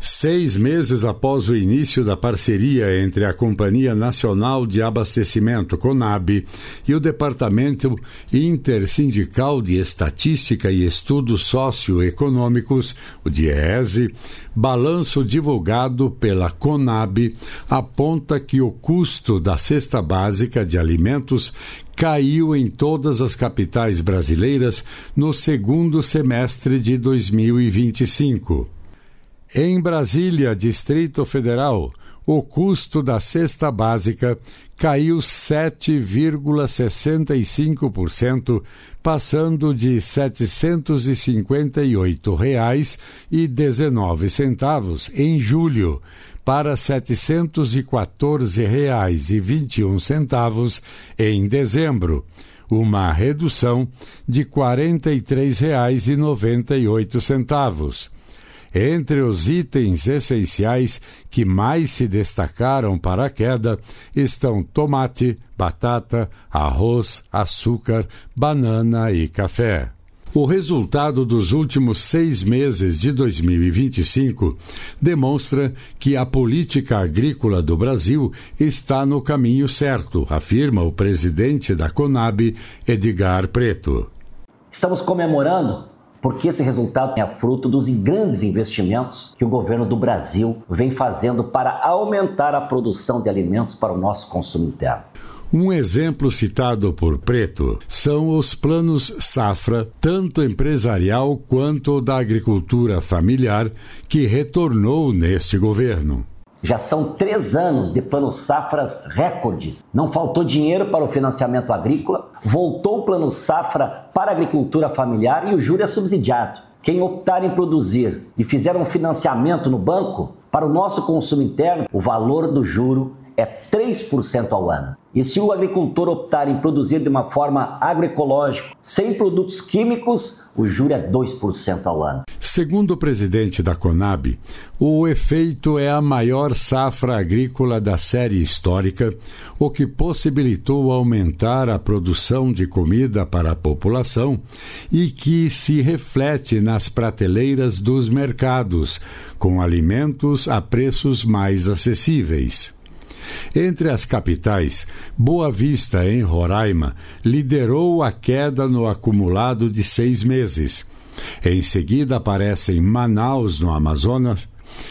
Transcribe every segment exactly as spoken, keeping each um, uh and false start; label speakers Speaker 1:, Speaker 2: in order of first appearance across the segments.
Speaker 1: Seis meses após o início da parceria entre a Companhia Nacional de Abastecimento, CONAB, e o Departamento Intersindical de Estatística e Estudos Socioeconômicos, o DIEESE, balanço divulgado pela CONAB aponta que o custo da cesta básica de alimentos caiu em todas as capitais brasileiras no segundo semestre de dois mil e vinte e cinco. Em Brasília, Distrito Federal, o custo da cesta básica caiu sete vírgula sessenta e cinco por cento, passando de setecentos e cinquenta e oito reais e dezenove centavos em julho para setecentos e quatorze reais e vinte e um centavos em dezembro, uma redução de quarenta e três reais e noventa e oito centavos. Entre os itens essenciais que mais se destacaram para a queda estão tomate, batata, arroz, açúcar, banana e café. O resultado dos últimos seis meses de dois mil e vinte e cinco demonstra que a política agrícola do Brasil está no caminho certo, afirma o presidente da CONAB, Edgar Preto.
Speaker 2: Estamos comemorando porque esse resultado é fruto dos grandes investimentos que o governo do Brasil vem fazendo para aumentar a produção de alimentos para o nosso consumo interno.
Speaker 1: Um exemplo citado por Preto são os planos safra, tanto empresarial quanto da agricultura familiar, que retornou neste governo.
Speaker 2: Já são três anos de planos safras recordes. Não faltou dinheiro para o financiamento agrícola, voltou o plano safra para a agricultura familiar e o juro é subsidiado. Quem optar em produzir e fizer um financiamento no banco, para o nosso consumo interno, o valor do juro é três por cento ao ano. E se o agricultor optar em produzir de uma forma agroecológica, sem produtos químicos, o juro é dois por cento ao ano.
Speaker 1: Segundo o presidente da CONAB, o efeito é a maior safra agrícola da série histórica, o que possibilitou aumentar a produção de comida para a população e que se reflete nas prateleiras dos mercados, com alimentos a preços mais acessíveis. Entre as capitais, Boa Vista, em Roraima, liderou a queda no acumulado de seis meses. Em seguida aparecem Manaus, no Amazonas,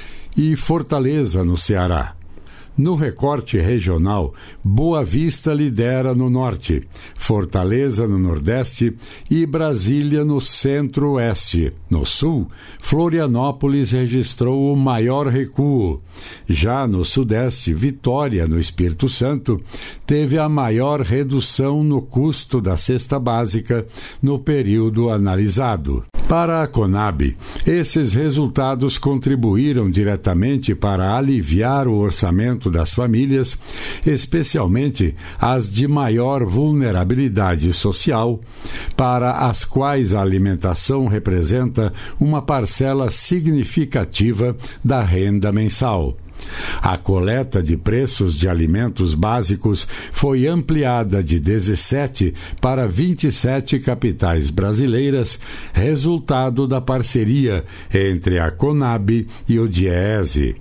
Speaker 1: e Fortaleza, no Ceará. No recorte regional, Boa Vista lidera no norte, Fortaleza no nordeste e Brasília no centro-oeste. No sul, Florianópolis registrou o maior recuo. Já no sudeste, Vitória, no Espírito Santo, teve a maior redução no custo da cesta básica no período analisado. Para a CONAB, esses resultados contribuíram diretamente para aliviar o orçamento das famílias, especialmente as de maior vulnerabilidade social, para as quais a alimentação representa uma parcela significativa da renda mensal. A coleta de preços de alimentos básicos foi ampliada de dezessete para vinte e sete capitais brasileiras, resultado da parceria entre a CONAB e o DIEESE.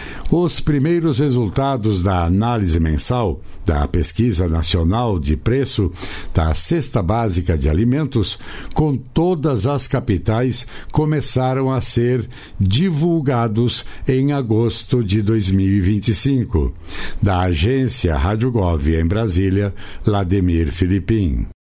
Speaker 1: Os primeiros resultados da análise mensal da Pesquisa Nacional de Preço da Cesta Básica de Alimentos, com todas as capitais, começaram a ser divulgados em agosto de dois mil e vinte e cinco. Da agência Rádio Gov em Brasília, Lademir Filipim.